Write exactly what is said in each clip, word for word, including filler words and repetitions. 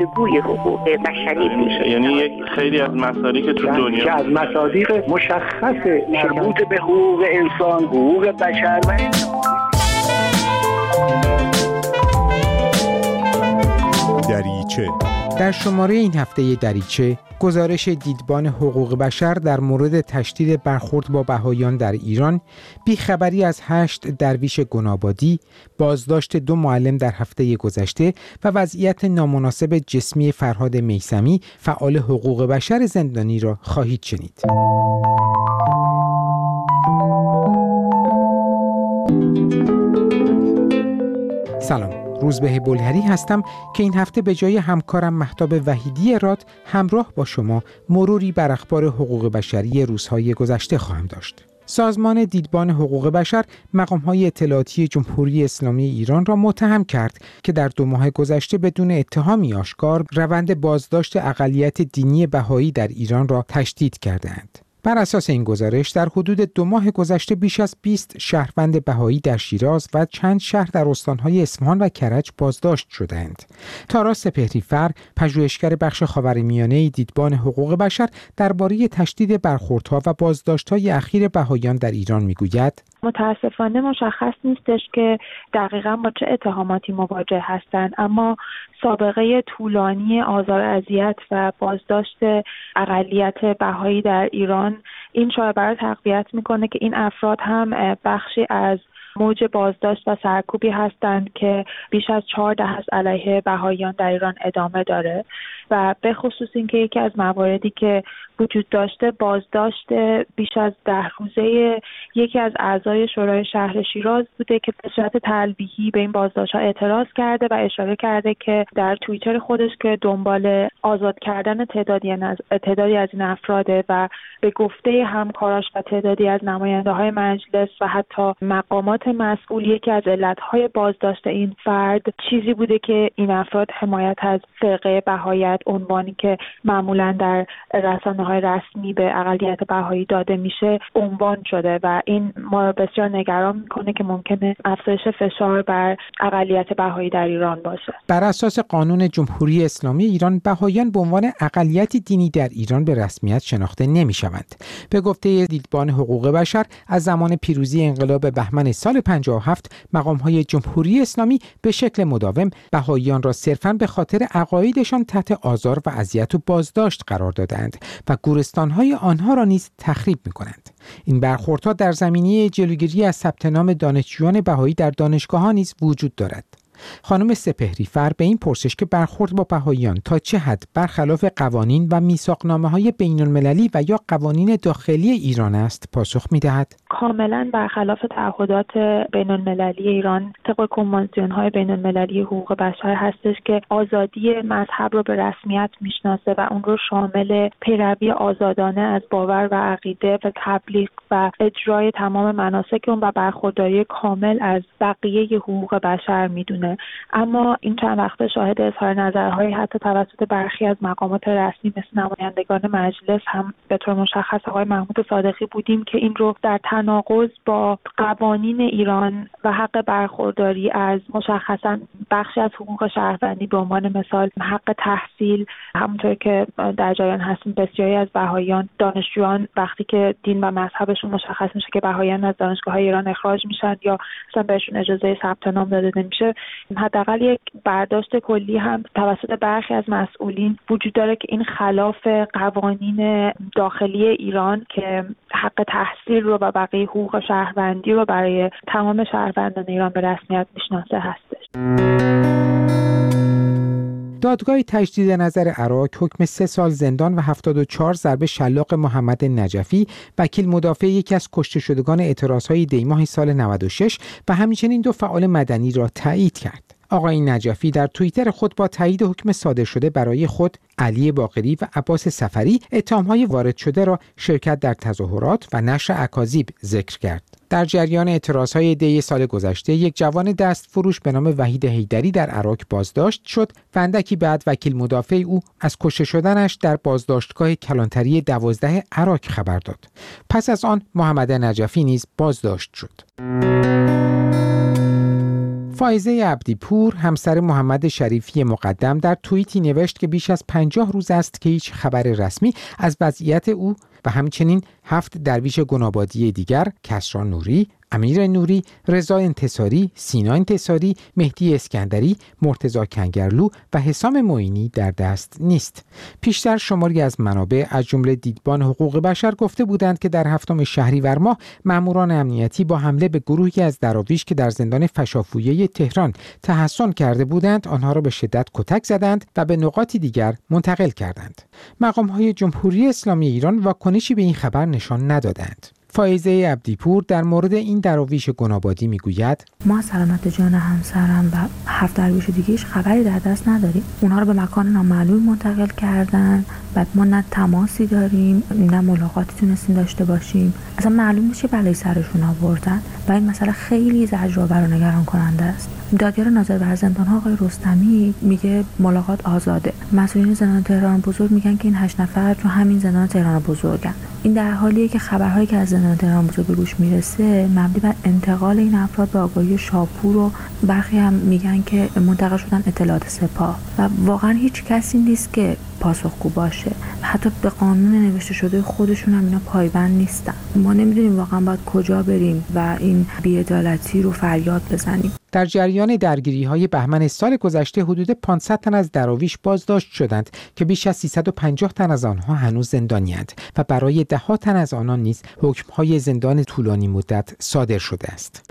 الگوی حقوق بشری میشه. یعنی یک خیلی از مصادیق که تو دنیا که از مصادیق مشخص مربوط به حقوق انسان، حقوق بشر و دریچه. در شماره این هفته دریچه، گزارش دیدبان حقوق بشر در مورد تشدید برخورد با بهائیان در ایران، بیخبری از هشت درویش گنابادی، بازداشت دو معلم در هفته گذشته و وضعیت نامناسب جسمی فرهاد میثمی، فعال حقوق بشر زندانی را خواهید شنید. سلام، روزبه بلهری هستم که این هفته به جای همکارم مهتاب وحیدی راد همراه با شما مروری بر اخبار حقوق بشری روزهای گذشته خواهم داشت. سازمان دیدبان حقوق بشر مقام‌های اطلاعاتی جمهوری اسلامی ایران را متهم کرد که در دو ماه گذشته بدون اتهامی آشکار روند بازداشت اقلیت دینی بهایی در ایران را تشدید کرده‌اند. بر اساس این گزارش در حدود دو ماه گذشته بیش از بیست شهروند بهایی در شیراز و چند شهر در استانهای اصفهان و کرج بازداشت شدند. تارا سپهری‌فر، پژوهشگر بخش خاورمیانه دیدبان حقوق بشر، درباره تشدید برخوردها و بازداشت‌های اخیر بهائیان در ایران میگوید: متاسفانه مشخص نیستش که دقیقاً با چه اتهاماتی مواجه هستند، اما سابقه طولانی آزار اذیت و بازداشت اقلیت بهایی در ایران این شایعه را تقویت میکنه که این افراد هم بخشی از موج بازداشت و سرکوبی هستند که بیش از چهار دهه از علیه بهائیان در ایران ادامه داره و به خصوص اینکه یکی از مواردی که وجود داشته بازداشت بیش از ده روزه یکی از اعضای شورای شهر شیراز بوده که به صورت تلویحی به این بازداشت‌ها اعتراض کرده و اشاره کرده که در توییتر خودش که دنبال آزاد کردن تعدادی از تعدادی از این افراده و به گفته همکاراش و تعدادی از نماینده‌های مجلس و حتی مقامات مسئول یکی از علت‌های بازداشت این فرد چیزی بوده که این افراد حمایت از فرقه بهاییت، عنوانی که معمولاً در رسانه‌های رسمی به اقلیت بهایی داده میشه عنوان شده و این ما رو بسیار نگران میکنه که ممکنه افزایش فشار بر اقلیت بهایی در ایران باشه. بر اساس قانون جمهوری اسلامی ایران، بهائیان به عنوان اقلیت دینی در ایران به رسمیت شناخته نمیشوند. به گفته دیدبان حقوق بشر، از زمان پیروزی انقلاب بهمن سال پنجاه و هفت مقام‌های جمهوری اسلامی به شکل مداوم بهائیان را صرفاً به خاطر عقایدشان تحت آزار و اذیت و بازداشت قرار دادند و گورستان‌های آنها را نیز تخریب می‌کنند. این برخوردها در زمینه جلوگیری از ثبت نام دانشجویان بهایی در دانشگاه‌ها نیز وجود دارد. خانم سپهری‌فر به این پرسش که برخورد با بهائیان تا چه حد برخلاف قوانین و میثاقنامه‌های بین‌المللی و یا قوانین داخلی ایران است پاسخ می‌دهد: کاملاً برخلاف تعهدات بین‌المللی ایران طبق کنوانسیون‌های بین‌المللی حقوق بشر هستش که آزادی مذهب رو به رسمیت میشناسه و اون رو شامل پیروی آزادانه از باور و عقیده و تبلیغ و اجرای تمام مناسک اون و برخورداری کامل از بقیه حقوق بشر میدونه. اما این چند وقته شاهد اظهار نظرهای حتی توسط برخی از مقامات رسمی مثل نمایندگان مجلس هم به طور مشخص آقای محمود صادقی بودیم که این رو در تناقض با قوانین ایران و حق برخورداری از مشخصا بخشی از حقوق شهروندی به عنوان مثال حق تحصیل، همونطور که در جریان هستیم بسیاری از بهائیان دانشجویان وقتی که دین و مذهبشون مشخص میشه که بهائیان از دانشگاه‌های ایران اخراج میشن یا اصلا بهشون اجازه ثبت نام داده نمیشه، حداقل یک برداشت کلی هم توسط برخی از مسئولین وجود داره که این خلاف قوانین داخلی ایران که حق تحصیل رو و بقیه حقوق شهروندی رو برای تمام شهروندان ایران به رسمیت میشناسه هستش. دادگاه تجدید نظر عراق حکم سه سال زندان و هفتاد و چهار ضربه شلاق محمد نجفی، وکیل مدافع یکی از کشته شدگان اعتراضهای دیماه سال نود و شش و همچنین دو فعال مدنی را تایید کرد. آقای نجفی در توییتر خود با تایید حکم صادر شده برای خود، علی باقری و عباس سفری اتهام‌های وارد شده را شرکت در تظاهرات و نشر اکاذیب ذکر کرد. در جریان اعتراضهای دی سال گذشته، یک جوان دست فروش به نام وحید حیدری در عراق بازداشت شد و اندکی بعد وکیل مدافع او از کشته شدنش در بازداشتگاه کلانتری دوازده عراق خبر داد. پس از آن محمد نجفی نیز بازداشت شد. فائزه عبدی‌پور همسر محمد شریفی مقدم در توییتی نوشت که بیش از پنجاه روز است که هیچ خبر رسمی از وضعیت او و همچنین هفت درویش گنابادی دیگر، کسری نوری، امیر نوری، رضا انتصاری، سینا انتصاری، مهدی اسکندری، مرتضی کنگرلو و حسام معینی در دست نیست. پیشتر شماری از منابع از جمله دیدبان حقوق بشر گفته بودند که در هفتم شهریور ماه ماموران امنیتی با حمله به گروهی از دراویش که در زندان فشافویه تهران تحصن کرده بودند، آنها را به شدت کتک زدند و به نقاطی دیگر منتقل کردند. مقام‌های جمهوری اسلامی ایران واکنشی به این خبر نشان ندادند. فائزه عبدی‌پور در مورد این دراویش گنابادی میگوید: ما از سلامت جان همسرم و هفت درویش دیگه هیچ خبری در دست نداریم. اونها رو به مکان نامعلوم منتقل کردن. بعد ما نه تماسی داریم نه ملاقاتی تونستیم داشته باشیم. اصلا معلوم نیست چه بلایی سرشون آوردن و این مسئله خیلی زجرآور و نگران کننده است. دادیار ناظر بر زندان‌ها آقای رستمی میگه ملاقات آزاده. مسئولین زندان تهران بزرگ میگن که این هشت نفر تو همین زندان تهران بزرگن. این در حالیه که خبرهایی که از زندان تهران بزرگ به گوش میرسه مبنی بر انتقال این افراد به آگاهی شاپور و برخی هم میگن که منتقل شدن اطلاعات سپاه و واقعا هیچ کسی نیست که پاسخگو باشه. حتی به قانون نوشته شده خودشون هم اینا پایبند نیستن. ما نمیدونیم واقعا باید کجا بریم و این بی‌عدالتی رو فریاد بزنیم. در جریان درگیری‌های بهمن سال گذشته حدود پانصد تن از دراویش بازداشت شدند که بیش از سیصد و پنجاه تن از آنها هنوز زندانی‌اند و برای ده‌ها تن از آنان نیز حکم‌های زندان طولانی مدت صادر شده است.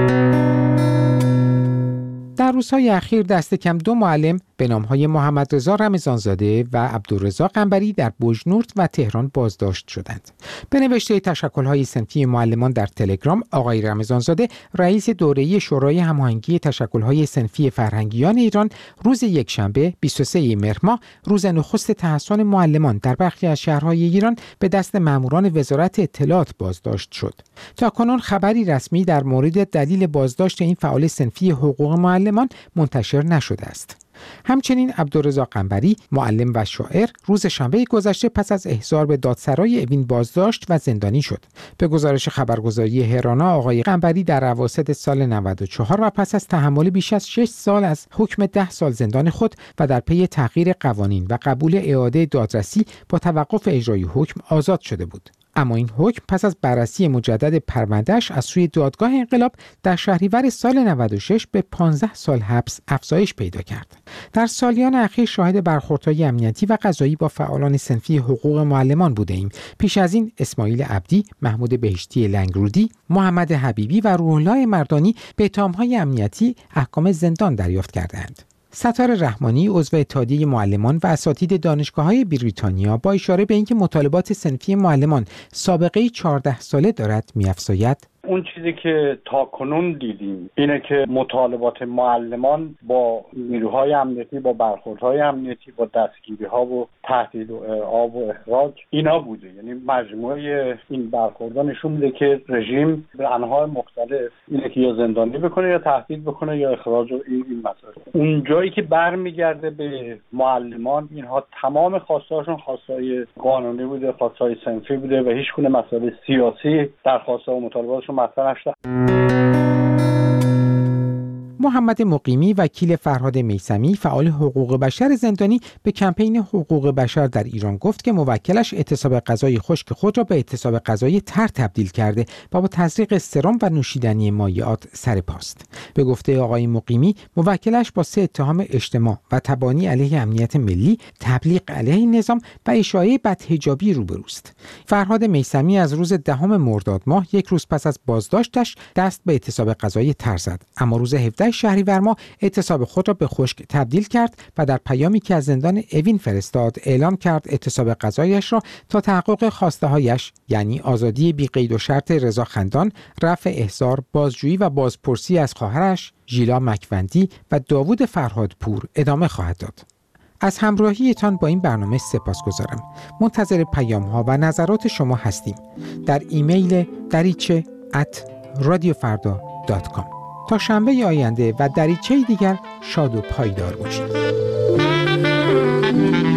در روزهای اخیر دست کم دو معلم به نام‌های محمد رضا رمضانزاده و عبدالرضا قنبری در بوجنورد و تهران بازداشت شدند. به نوشته تشکل‌های صنفی معلمان در تلگرام، آقای رمضانزاده رئیس دوره‌ای شورای هماهنگی تشکل‌های صنفی فرهنگیان ایران روز یکشنبه بیست و سوم مهر ماه روز نخست تحصن معلمان در برخی از شهرهای ایران به دست ماموران وزارت اطلاعات بازداشت شد. تاکنون خبری رسمی در مورد دلیل بازداشت این فعال صنفی حقوق معلمان منتشر نشده است. همچنین عبدالرضا قنبری معلم و شاعر روز شنبه گذشته پس از احضار به دادسرای اوین بازداشت و زندانی شد. به گزارش خبرگزاری هرانا آقای قنبری در اواسط سال نود و چهار و پس از تحمل بیش از شش سال از حکم ده سال زندان خود و در پی تغییر قوانین و قبول اعاده دادرسی با توقف اجرای حکم آزاد شده بود. اما این حکم پس از بررسی مجدد پرونده‌اش از سوی دادگاه انقلاب در شهریور سال نود و شش به پانزده سال حبس افزایش پیدا کرد. در سالیان اخیر شاهد برخوردهای امنیتی و قضایی با فعالان صنفی حقوق معلمان بوده‌ایم. پیش از این اسماعیل عبدی، محمود بهشتی لنگرودی، محمد حبیبی و روح‌الله مردانی به اتهام‌های امنیتی احکام زندان دریافت کردند. ستار رحمانی عضو اتحادیه معلمان و اساتید دانشگاه‌های بریتانیا با اشاره به اینکه مطالبات صنفی معلمان سابقه چهارده ساله دارد می‌افزاید: اون چیزی که تا کنون دیدیم اینه که مطالبات معلمان با نیروهای امنیتی، با برخوردهای امنیتی، با دستگیری‌ها و تهدید و ارعاب و اخراج اینا بوده. یعنی مجموعه این برخوردها نشون میده که رژیم به انواع مختلف اینه که یا زندانی بکنه یا تهدید بکنه یا اخراج و این این مسائل. اون جایی که برمیگرده به معلمان، اینها تمام خواستهاشون خواستهای قانونی بوده، خواستهای صنفی بوده و هیچ گونه مسئله سیاسی در خواسته و مطالباتشون مطرح نشده. محمد مقیمی وکیل فرهاد میثمی فعال حقوق بشر زندانی به کمپین حقوق بشر در ایران گفت که موکلش اعتصاب غذای خشک خود را به اعتصاب غذای تر تبدیل کرده و با تزریق سرم و نوشیدنی مایعات سر پاست. به گفته آقای مقیمی، موکلش با سه اتهام اجتماع و تبانی علیه امنیت ملی، تبلیغ علیه نظام و اشاعه بدحجابی روبروست. فرهاد میثمی از روز دهم مرداد ماه، یک روز پس از بازداشتش، دست به اعتصاب غذای تر زد، اما روز هفدهم شهریور ماه اعتصاب خود را به خشک تبدیل کرد و در پیامی که از زندان اوین فرستاد اعلام کرد اعتصاب غذایش را تا تحقق خواسته هایش، یعنی آزادی بی قید و شرط رضا خندان، رفع احضار، بازجویی و بازپرسی از خواهرش ژیلا مکوندی و داوود فرهادپور ادامه خواهد داد. از همراهیتان با این برنامه سپاسگزارم. منتظر پیام ها و نظرات شما هستیم در ایمیل دریچه ات رادیو فردا دات کام. تا شنبه آینده و دریچه دیگر شاد و پایدار باشید.